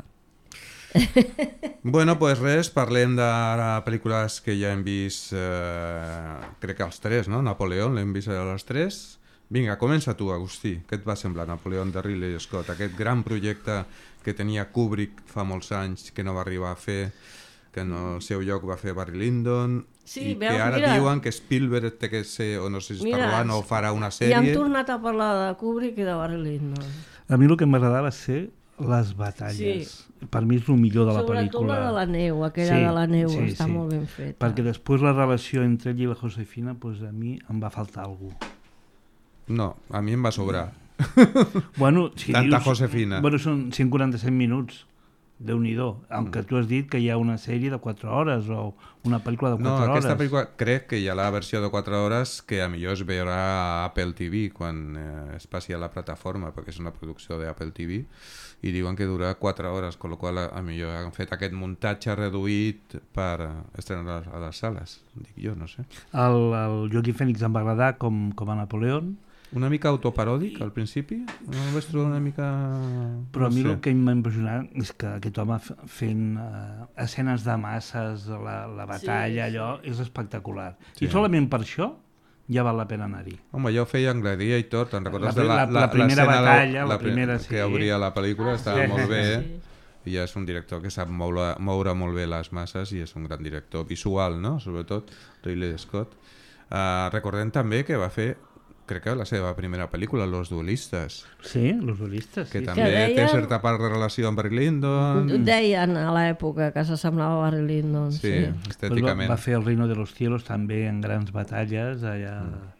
Bueno, pues res, parlem de pel·lícules que ja hem vist, eh, crec que els tres, no? Napoleón, l'hem vist a les tres. Vinga, comença tu, Agustí. Què et va semblar Napoleón de Ridley Scott? Aquest gran projecte que tenia Kubrick fa molts anys, que no va arribar a fer, que en el seu lloc va fer Barry Lyndon, Sí, i veus, que ara mira. diuen que Spielberg té que ser, o no sé si està Mira, robant, o farà una I han sèrie. tornat a parlar de Kubrick i de Barry Lyndon. A mi el que m'agradava va ser les batalles. Sí. Per mi és el millor de la Sobretot pel·lícula. la de la neu, aquella Sí, de la neu, sí, està sí. molt ben feta. Perquè després la relació entre ell i la Josefina, pues, a mi em va faltar alguna cosa. No, a mi em va sobrar. Bueno, si Tanta dius, Josefina. Bueno, són cent quaranta-set minuts. Déu-n'hi-do. Aunque Mm. tu has dit que hi ha una sèrie de quatre hores o una pel·lícula de quatre No, hores. aquesta pel·lícula crec que hi ha la versió de quatre hores que a millor es veurà a Apple T V quan eh, es passi a la plataforma, perquè és una producció d'Apple T V, i diuen que dura quatre hores, amb la qual cosa a millor han fet aquest muntatge reduït per eh, estrenar a les sales, dic jo, no sé. El, el Joaquim Phoenix em va agradar com, com a Napoleón, Una mica autoparòdic al principi, no ho vaig trobar una mica... però no a mi sé. el que m'ha impressionat és que aquest home f- fent uh, escenes de masses, la, la batalla, Sí, allò, és espectacular. Sí. I solament per això ja val la pena anar-hi. Home, jo feia en Gladiator, te'n recordes La- de la, la- la primera l'escena, batalla, la pri- primera, que sí. obria la pel·lícula, Ah, estava sí, molt sí, bé, sí. i ja és un director que sap moure, moure molt bé les masses i és un gran director visual, no? Sobretot Ridley Scott. Uh, recordem també que va fer, crec que la seva primera pel·lícula, Los duelistes, Sí, los duelistes, que sí. també deia- té certa part de relació amb Barry Lyndon. Deien a l'època que s'assemblava a Barry Lyndon. Sí, Sí. Pues va, estèticament. va fer el Reino de los Cielos també en grans batalles allà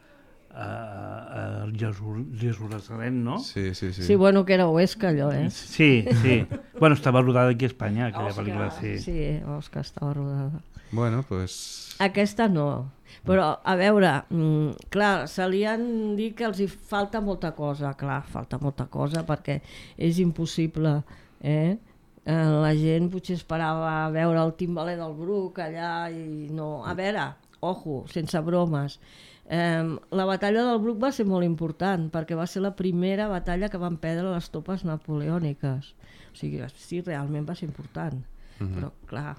a, a Jesús, Jerusalem, no? Sí, sí, sí. Sí, bueno, que era Huesca, allò, eh? Sí, sí. Bueno, estava rodada aquí a Espanya, aquella Òscar, pel·lícula, sí. Sí, Òscar estava rodada. Bueno, pues... Aquesta no. Però, a veure, mm, clar, se li han dit que els hi falta molta cosa, clar, falta molta cosa perquè és impossible, eh? Eh, la gent potser esperava veure el timbaler del Bruc allà i no... A veure, ojo, sense bromes, eh, la batalla del Bruc va ser molt important perquè va ser la primera batalla que van perdre les tropes napoleòniques. O sigui, sí, realment va ser important. Mhm. Però, clar,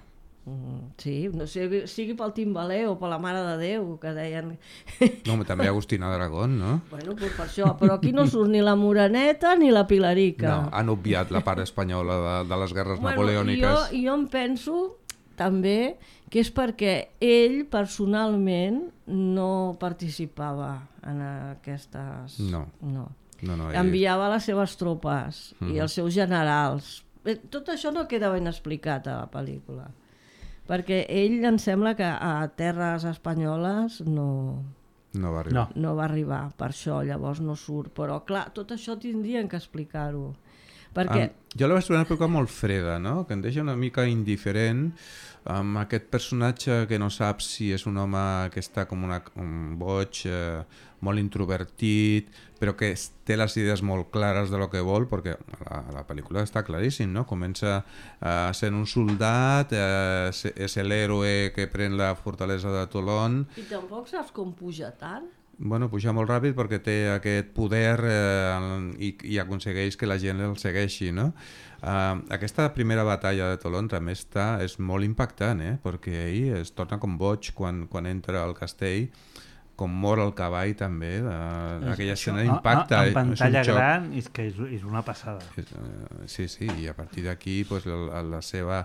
Sí, no sé, sigui pel Timbaler o per la Mare de Déu, que deien... No, també Agustina d'Aragón, no? Bueno, pues per això, però aquí no surt ni la Moreneta ni la Pilarica. No, han obviat la part espanyola de, de les guerres bueno, napoleòniques. Jo, jo em penso també que és perquè ell personalment no participava en aquestes... No. no. No, no, ell... Enviava les seves tropes mm. i els seus generals. Tot això no queda ben explicat a la pel·lícula, perquè ell em sembla que a terres espanyoles no, no, va arribar. no. no va arribar, per això llavors no surt, però clar, tot això tindrien que explicar-ho. Perquè... Um, jo la vaig trobar una pel·lícula molt freda, no? Que em deixa una mica indiferent amb aquest personatge que no sap si és un home que està com una, un boig, eh, molt introvertit, però que té les idees molt clares de lo que vol, perquè la, la pel·lícula està claríssim, no? Comença eh, sent un soldat, eh, és l'héroe que pren la fortalesa de Tolón. I tampoc saps com puja tant? Bueno, puja molt ràpid perquè té aquest poder eh, i, i aconsegueix que la gent el segueixi, no? Uh, aquesta primera batalla de Tolón també està, és molt impactant, eh? Perquè ell es torna com boig quan, quan entra al castell, com mor el cavall també, uh, aquella escena impacta. En pantalla és gran és que és, és una passada. És, uh, sí, sí, i a partir d'aquí pues, la, la seva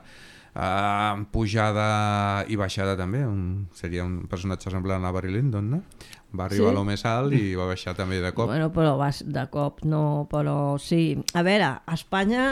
uh, pujada i baixada també, un, seria un personatge semblant a Barry Lyndon, no? Va arribar sí. a lo més alt i va baixar també de cop. Bueno, però va, de cop no, però sí. A veure, a Espanya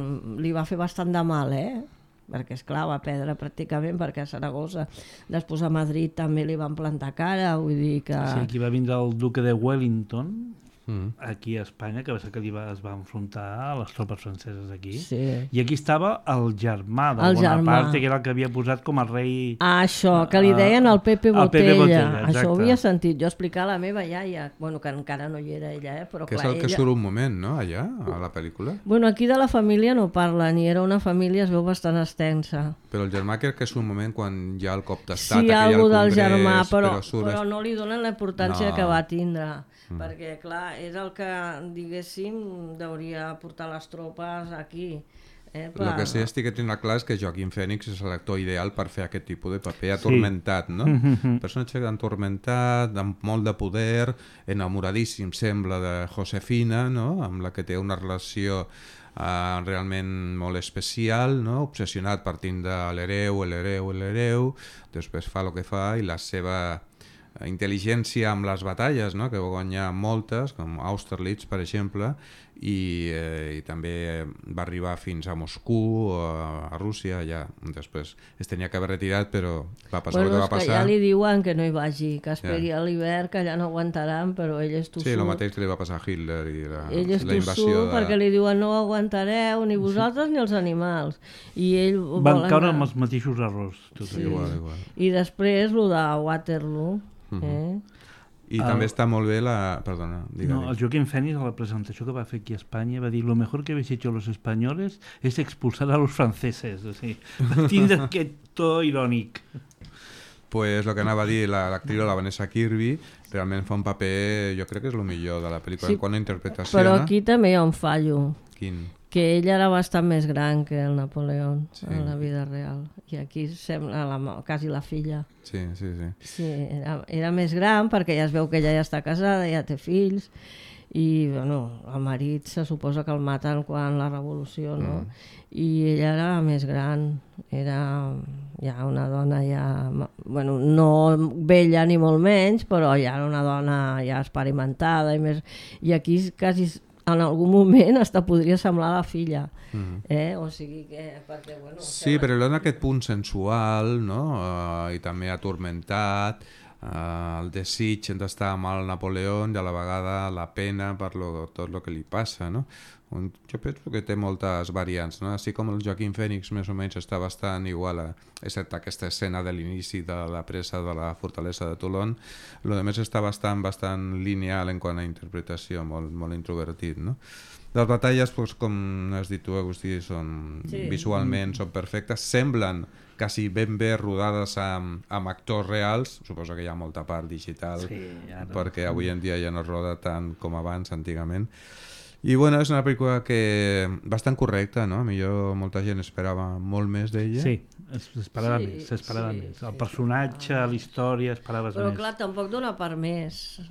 li va fer bastant de mal, eh? Perquè, esclar, va perdre pràcticament, perquè a Saragossa, després a Madrid també li van plantar cara, vull dir que... Sí, aquí va vindre el duque de Wellington, mm. aquí a Espanya, que va ser que li va, es va enfrontar a les tropes franceses aquí. Sí. I aquí estava el germà de el Bonaparte, germà. que era el que havia posat com a rei... Ah, això, que li deien el Pepe Botella. El Pepe Botella, això ho havia sentit. Jo explicar a la meva iaia, bueno, que encara no hi era ella, eh? Però que clar, és el que ella... surt un moment, no?, allà, a la pel·lícula. Bueno, aquí de la família no parla, ni era una família, es veu bastant extensa. Però el germà crec que és un moment quan hi ha el cop d'estat, sí, aquí hi ha el del congrés, germà, però, però, surt... però no li donen la importància no. que va tindre. Mm. Mm. Perquè, clar, és el que, diguéssim, hauria portar les tropes aquí. Eh, per... El que sí estic que tinc clar és que Joaquín Phoenix és l'actor ideal per fer aquest tipus de paper atormentat, sí. no? Un personatge atormentat, amb molt de poder, enamoradíssim, sembla, de Josefina, no? Amb la que té una relació uh, realment molt especial, no? Obsessionat partint de l'hereu, l'hereu, l'hereu, després fa el que fa i la seva intel·ligència amb les batalles, no? Que va guanyar moltes, com Austerlitz, per exemple, i, eh, i també va arribar fins a Moscou, a, a Rússia, allà. Després es tenia que haver retirat, però va passar bueno, el que va passar. Bueno, ja li diuen que no hi vagi, que esperi ja. a l'hivern, que allà no aguantaran, però ell és tossut. Sí, el mateix que li va passar a Hitler i la, ell és la invasió tossut de... perquè li diuen no aguantareu, ni vosaltres sí. ni els animals. I ell van caure anar... amb els mateixos errors. Tot sí. igual, igual. I després, el de Waterloo, Uh-huh. eh? I el... també està molt bé la... Perdona, digue, no, el Joaquín Phoenix, a la presentació que va fer aquí a Espanya, va dir lo mejor que habéis hecho los españoles es expulsar a los franceses. O sigui, va tindre aquest to irònic. Pues el que anava a dir l'actriu, la Vanessa Kirby, realment fa un paper, jo crec que és el millor de la pel·lícula, sí, en quant a interpretació. Però aquí també hi ha un fallo. Quin? Que ell era bastant més gran que el Napoleón, sí. en la vida real. I aquí sembla la, quasi la filla. Sí, sí, sí. Sí, era, era més gran perquè ja es veu que ella ja està casada, ja té fills, i bueno, el marit se suposa que el maten quan la revolució, no? Mm. I ella era més gran, era ja una dona ja, bueno, no vella ni molt menys, però ja era una dona ja experimentada i més, i aquí quasi en algun moment hasta podria semblar la filla, mm. eh? O sigui que... Perquè, bueno, sí, sembla... però hi ha aquest punt sensual, no? Uh, i també atormentat, uh, el desig d'estar amb el Napoleó i a la vegada la pena per lo, tot el que li passa, no? Un, jo penso que té moltes variants, no? Així com el Joaquín Phoenix més o menys està bastant igual, a, excepte aquesta escena de l'inici de la presa de la fortalesa de Tolón, el que més està bastant, bastant lineal en quant a interpretació, molt, molt introvertit, no? Les batalles, doncs, com has dit tu, Agustí, són, sí. visualment són perfectes, semblen quasi ben bé rodades amb, amb actors reals, suposo que hi ha molta part digital, sí, ja no. perquè avui en dia ja no es roda tant com abans, antigament, I bueno, és una pel·lícula que bastant correcta, no? Millor molta gent esperava molt més d'ella. Sí, s'esperava Sí, més, s'esperava sí, més. El sí, personatge, sí. la història, esperaves Però més. clar, tampoc dona per més.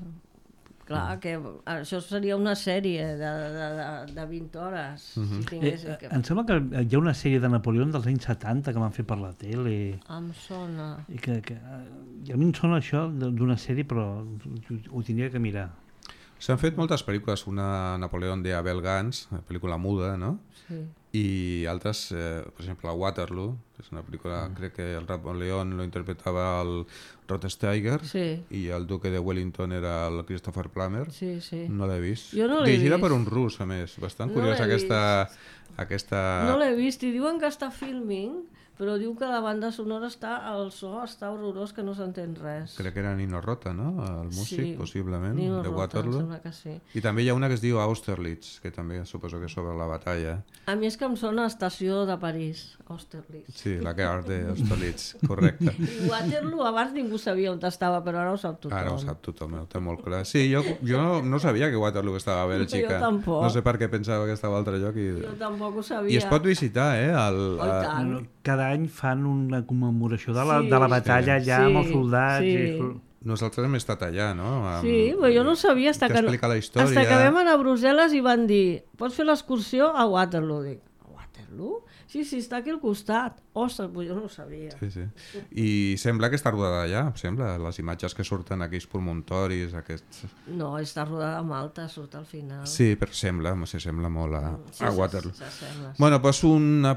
Clar, que això seria una sèrie de, de, de, de vint hores. Si tinguéssim Eh, que... em sembla que hi ha una sèrie de Napoleó dels anys setanta que van fer per la tele. Em sona... I que, que, i a mi em sona això d'una sèrie, però ho, ho tindria que mirar. S'han fet moltes pel·lícules, una Napoleón de Abel Gance, una pel·lícula muda, no? Sí. I altres, eh, per exemple, Waterloo, que és una pel·lícula, mm. crec que el Napoleón lo interpretava el Rod Steiger Sí. i el duque de Wellington era el Christopher Plummer. Sí, sí. No l'he vist. Jo no l'he Dirigida vist. per un rus, a més. Bastant No curiosa l'he aquesta... aquesta... No l'he vist i diuen que està filming, però diu que la banda sonora està, el so està horrorós, que no s'entén res. Crec que era Nino Rota, no? El músic, Sí, possiblement, Nino de Rota, em Waterloo. sembla que sí. I també hi ha una que es diu Austerlitz, que també suposo que és sobre la batalla. A mi és que em sona Estació de París, Austerlitz. Sí, la Gare d'Austerlitz, correcte. I Waterloo abans ningú sabia on estava, però ara ho sap tothom. Ara ho sap tothom, ho té molt clar. Sí, jo, jo no sabia que Waterloo estava a Bèlgica. Jo tampoc. No sé per què pensava que estava a altre lloc. I, Jo tampoc ho sabia. I es pot visitar, eh? El, Oh, i a- tant. No, no, cada any fan una commemoració de la, Sí. de la batalla allà Sí, amb els soldats. sí. I... Nosaltres hem estat allà, no? Amb... Sí, però jo no sabia fins que, T'explica la història. hasta que vam anar a Brussel·les i van dir pots fer l'excursió a Waterloo. Dic, a Waterloo? Sí, sí, està aquí al costat. Ostres, pues jo no ho sabia. Sí, sí. I sembla que està rodada allà, sembla, les imatges que surten aquells promontoris, aquests... No, està rodada a Malta, surt al final. Sí, però sembla, se sembla molt a, Sí, a sí, Waterloo. s'assembla, sí. Bueno, doncs una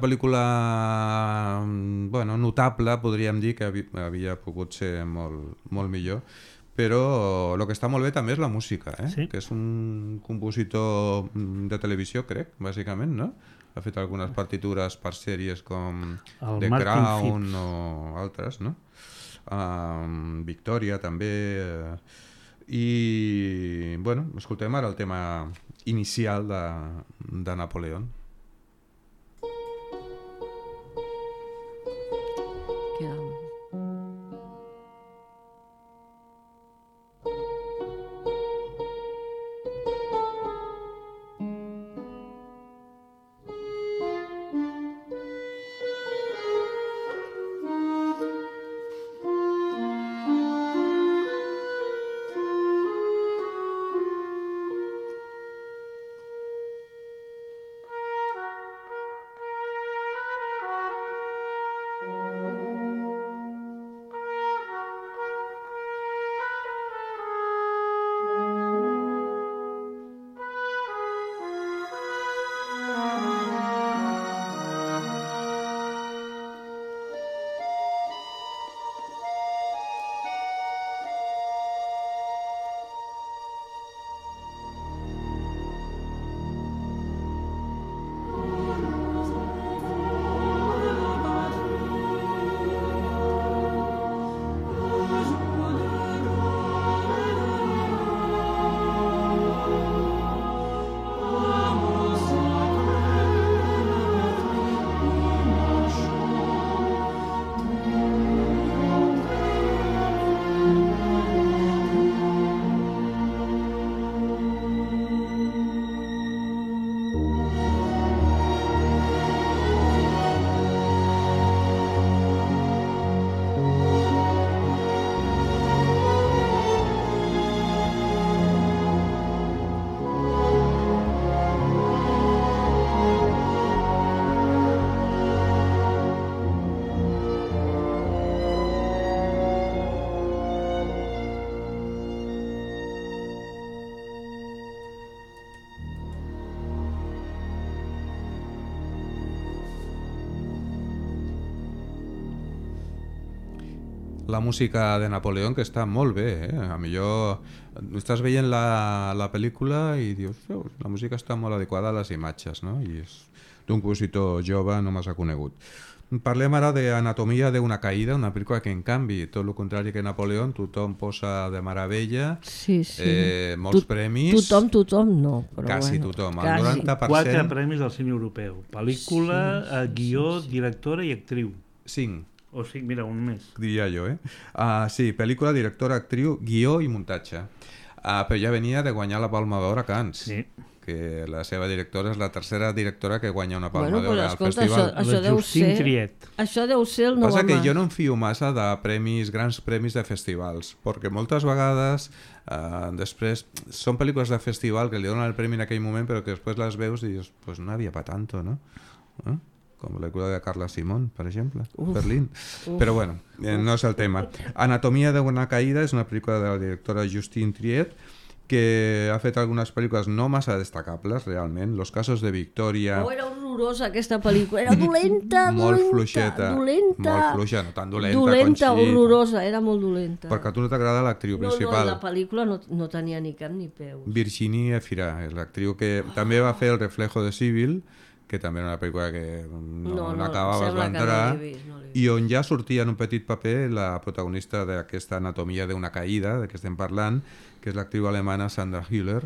pel·lícula bueno, notable, podríem dir, que havi- havia pogut ser molt, molt millor, però el que està molt bé també és la música, eh? Sí. Que és un compositor de televisió, crec, bàsicament, no? Ha fet algunes partitures per sèries com El The Martin Crown Phipps. o altres, no? Um, Victoria també... Eh, I, bueno, escoltem ara el tema inicial de, de Napoleón. Queda... La música de Napoleón, que està molt bé, eh? A millor estàs veient la, la pel·lícula i dius, veus, la música està molt adequada a les imatges, no? I és d'un compositor jove, no massa conegut. Parlem ara d'Anatomia d'una caïda, una pel·lícula que, en canvi, tot el contrari que Napoleón, tothom posa de meravella, Sí, sí. eh, molts Tu- premis... Tothom, tothom no. Però Quasi bueno, tothom, el quasi. noranta per Quatre cent... premis del cine europeu. Pel·lícula, Sí, sí, eh, guió, sí, sí. directora i actriu. Cinc, O sigui, mira, un més. diria jo, eh? Uh, sí, pel·lícula, directora, actriu, guió i muntatge. Uh, però ja venia de guanyar la Palma d'Or a Cannes. Sí. que la seva directora és la tercera directora que guanya una Palma Bueno, d'Or pues, al escolta, festival. això, això La deu Justine ser... Triet. Això deu ser el nou Passa que home. jo no em fio massa de premis, grans premis de festivals, perquè moltes vegades eh, després són pel·lícules de festival que li donen el premi en aquell moment però que després les veus i dius, pues no havia pa tanto, ¿no? ¿Eh? Com la pel·lícula de Carla Simón, per exemple, uf, Berlín. Uf, però bueno, eh, no és el tema. Anatomia d'una caïda és una pel·lícula de la directora Justine Triet que ha fet algunes pel·lícules no massa destacables, realment. Los casos de Victoria... Oh, era horrorosa aquesta pel·lícula, era dolenta, molt dolenta, fluixeta, dolenta. molt fluixa, no tan dolenta, dolenta, Conxita. horrorosa, era molt dolenta. Perquè a tu no t'agrada l'actriu no, principal. No, la pel·lícula no, no tenia ni cap ni peus. Virginie Efira, és l'actriu que oh. també va fer El reflejo de Civil, que també era una pel·lícula que no, no, no n'acabaves d'entrar, no vist, no i on ja sortia en un petit paper la protagonista d'aquesta Anatomia d'una caïda, de què estem parlant, que és l'actriu alemana Sandra Hüller,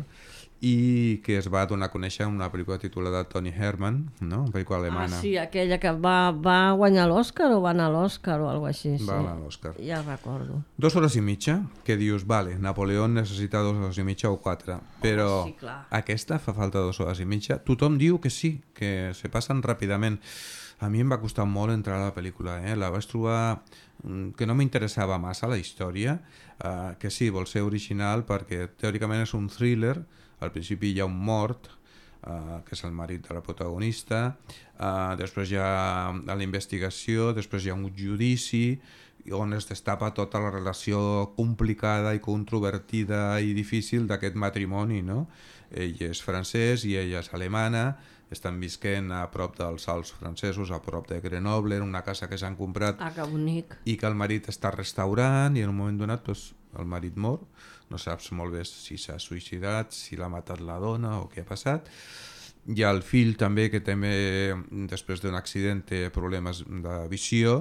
i que es va donar a conèixer una pel·lícula titulada Toni Hermann, no? Una pel·lícula alemana. Ah, sí, aquella que va, va guanyar l'Òscar o va anar a l'Òscar o alguna cosa així. Va sí. anar a l'Òscar. Ja recordo. Dos hores i mitja, que dius, vale, Napoleón necessita dos hores i mitja o quatre, però sí, clar. Aquesta fa falta dos hores i mitja. Tothom diu que sí, que se passen ràpidament. A mi em va costar molt entrar a la pel·lícula, eh? La vaig trobar que no m'interessava massa la història, eh, que sí, vol ser original perquè teòricament és un thriller. Al principi hi ha un mort, uh, que és el marit de la protagonista, uh, després hi ha la investigació, després hi ha un judici on es destapa tota la relació complicada i controvertida i difícil d'aquest matrimoni, no? Ell és francès i ella és alemana, estan visquent a prop dels Alps francesos, a prop de Grenoble, en una casa que s'han comprat ah, que bonic. I que el marit està restaurant i en un moment donat doncs, el marit mor, no saps molt bé si s'ha suïcidat, si l'ha matat la dona o què ha passat. Hi ha el fill també que també després d'un accident té problemes de visió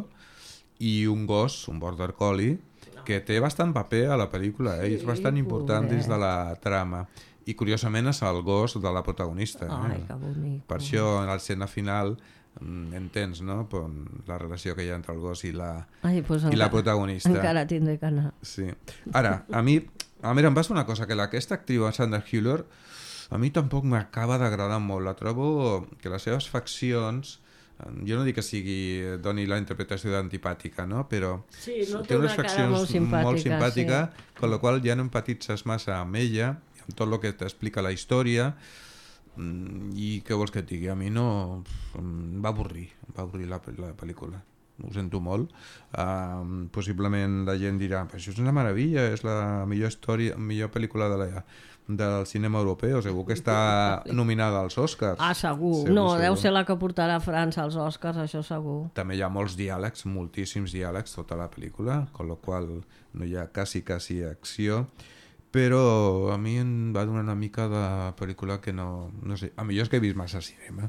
i un gos, un border collie, que té bastant paper a la pel·lícula, eh? Sí, és bastant important dins de la trama. I curiosament és el gos de la protagonista. Ai, eh? que bonic. Per això en l'escena final entens, no? La relació que hi ha entre el gos i la, Ai, pues i encara, la protagonista. Encara tindré que anar. Sí. Ara, a mi, a mi em passa una cosa, que la, aquesta actriu, Sandra Hüller, a mi tampoc m'acaba d'agradar molt. La trobo que les seves faccions, jo no dic que sigui, doni la interpretació d'antipàtica, no? Però sí, no té té unes una faccions molt simpàtica, molt simpàtica, sí. Con la qual ja no empatitzes massa amb ella, amb tot el que t'explica la història, i què vols que et digui? A mi no... em va avorrir, em va avorrir la, la pel·lícula. Ho sento molt. Uh, possiblement la gent dirà, això és una meravella, és la millor història, millor pel·lícula de la, del cinema europeu, segur que està nominada als Oscars. Ah, segur. segur no, segur. Deu ser la que portarà a França als Oscars, això segur. També hi ha molts diàlegs, moltíssims diàlegs, tota la pel·lícula, con la qual no hi ha quasi, quasi acció. Però a mi em va donar una mica de pel·lícula que no... no sé, a millor és que he vist massa cinema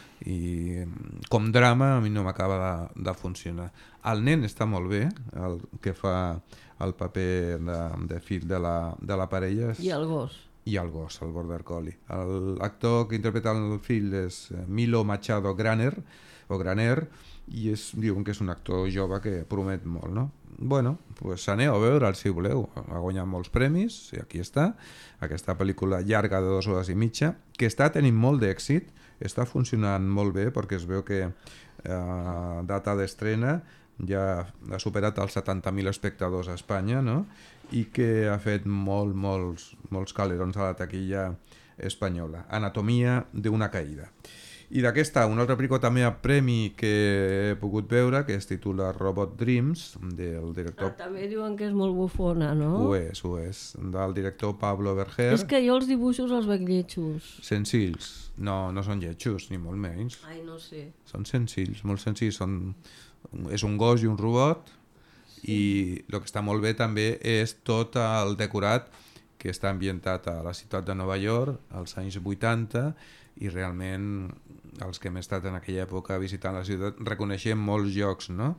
i com drama a mi no m'acaba de, de funcionar. El nen està molt bé, el que fa el paper de, de fill de la, de la parella. És... I el gos. I el gos, el border collie. L'actor que interpreta el fill és Milo Machado Graner, o Graner, i és, diuen que és un actor jove que promet molt, no? Bueno, pues aneu a veure'l si voleu. Ha guanyat molts premis, i aquí està. Aquesta pel·lícula llarga de dues hores i mitja, que està tenint molt d'èxit, està funcionant molt bé, perquè es veu que eh, data d'estrena ja ha superat els setanta mil espectadors a Espanya, no? I que ha fet molt, molts, molts calerons a la taquilla espanyola. Anatomia d'una caïda. I d'aquesta, una altra pel·lícula també a premi que he pogut veure, que es titula Robot Dreams, del director... Ah, també diuen que és molt bufona, no? Ho és, ho és, del director Pablo Berger. És que jo els dibuixos els veig lletjos. Senzills. No, no són lletjos, ni molt menys. Ai, no sé. Són senzills, molt senzills. Són... És un gos i un robot, sí. I el que està molt bé també és tot el decorat que està ambientat a la ciutat de Nova York, als anys vuitanta, i realment els que hem estat en aquella època visitant la ciutat reconeixem molts llocs, no?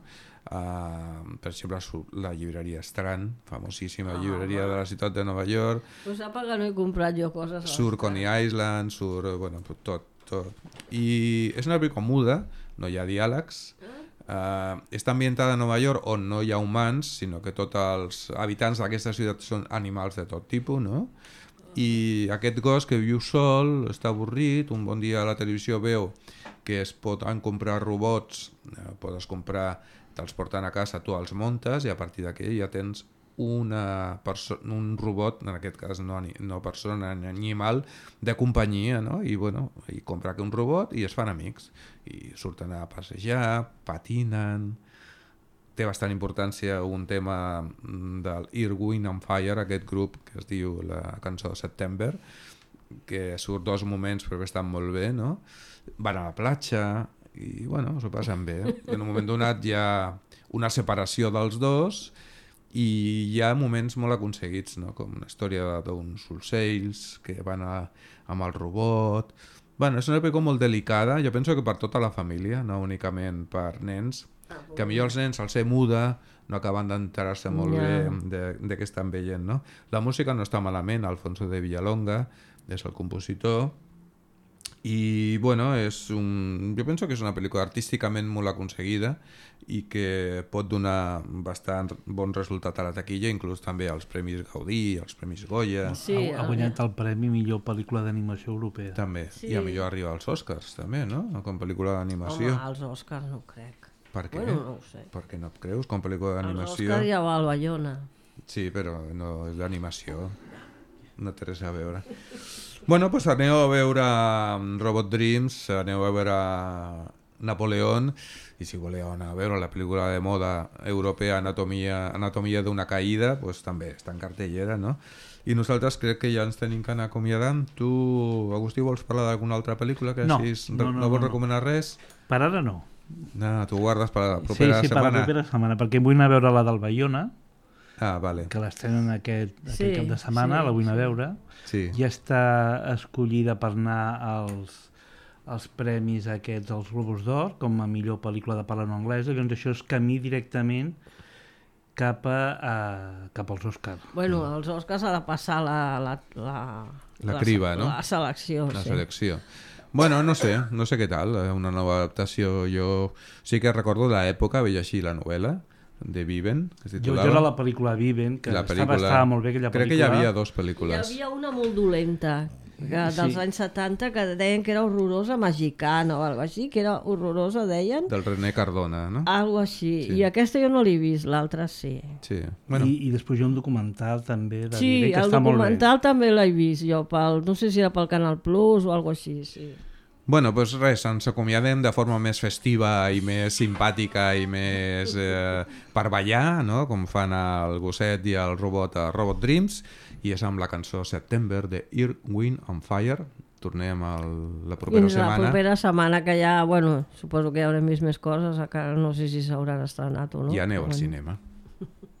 Uh, per exemple, la llibreria Strand, famosíssima ah, llibreria va. de la ciutat de Nova York. Pues sapa que no he comprat jo coses. Surt Coney Island, surt... Bueno, tot, tot. I és una pel·lícula muda, no hi ha diàlegs. Uh, està ambientada a Nova York on no hi ha humans, sinó que tots els habitants d'aquesta ciutat són animals de tot tipus, no? i aquest gos que viu sol, està avorrit, un bon dia a la televisió veu que es poden comprar robots, eh, podes comprar, te'ls porten a casa, tu els muntes i a partir d'aquí ja tens una un robot, en aquest cas no, no persona ni animal, de companyia, no? I, bueno, i compra un robot i es fan amics i surten a passejar, patinen. Té bastant importància un tema del Earth, Wind and Fire, aquest grup que es diu la cançó September, que surt dos moments però estan molt bé, no? Van a la platja i bueno, s'ho passen bé. En un moment donat hi ha una separació dels dos i hi ha moments molt aconseguits, no? Com una història d'uns ocells que van a, amb el robot. Bueno, és una pel·lícula molt delicada, jo penso que per tota la família, no únicament per nens, que millor els nens al ser muda no acaben d'enterar-se molt yeah. bé de, de què estan veient, no? La música no està malament, Alfonso de Villalonga és el compositor i bueno, és un... jo penso que és una pel·lícula artísticament molt aconseguida i que pot donar bastant bon resultat a la taquilla, inclús també als Premis Gaudí, als Premis Goya. Sí, ha, ha guanyat el premi millor pel·lícula d'animació europea. També, sí. I a millor arriba als Oscars també, no? Com pel·lícula d'animació. Home, als Oscars no ho crec. Per què? Bueno, no ho sé. Per què no creus? Com pel·lícula d'animació... Als Oscars ja va al Bayona. Sí, però no és d'animació. No té res a veure. Bueno, doncs aneu a veure Robot Dreams, aneu a veure Napoleón, i si voleu anar a veure la pel·lícula de moda europea Anatomia, Anatomia d'una caïda, doncs també està en cartellera, no? I nosaltres crec que ja ens tenim que anar acomiadant. Tu, Agustí, vols parlar d'alguna altra pel·lícula? Que no, així, no, no, no vols no, recomanar res? Per ara no. No, tu guardes per la propera sí, sí, setmana. Sí, per la propera setmana, perquè vull anar a veure la del Bayona, ah, vale. que l'estrenen aquest, aquest sí, cap de setmana, sí, la vull anar sí. a veure. Sí. Ja està escollida per anar als, als premis aquests, als Globus d'Or, com a millor pel·lícula de parla no anglesa, doncs això és camí directament cap, a, a, cap als Oscars. Bueno, als Oscars ha de passar la... La, la, la criba, la, no? La selecció, la sí. selecció. Bueno, no sé, no sé què tal, una nova adaptació. Jo sí que recordo l'època, veia així la novel·la de Viven, que es titulava. Jo, jo era la pel·lícula Viven, que la pel·lícula... estava, estava molt bé aquella pel·lícula. Crec que hi havia dos pel·lícules. Hi havia una molt dolenta, que, dels sí. anys setanta, que deien que era horrorosa, mexicana o alguna així, que era horrorosa, deien. Del René Cardona, no? Algo així, sí. I aquesta jo no l'he vist, l'altra sí. Sí. Bueno. I, I després hi ha un documental també de sí, Viven, que està molt bé. Sí, el documental també l'he vist jo, pel, no sé si era pel Canal Plus o alguna així, sí. Bueno, doncs res, ens acomiadem de forma més festiva i més simpàtica i més eh, per ballar, no? Com fan el gosset i el robot a Robot Dreams, i és amb la cançó September de Earth, Wind and Fire. Tornem a la propera Fins setmana. la propera setmana, que ja, bueno, suposo que ja haurem vist més coses, encara no sé si s'hauran estrenat o no. Ja aneu al bueno. cinema.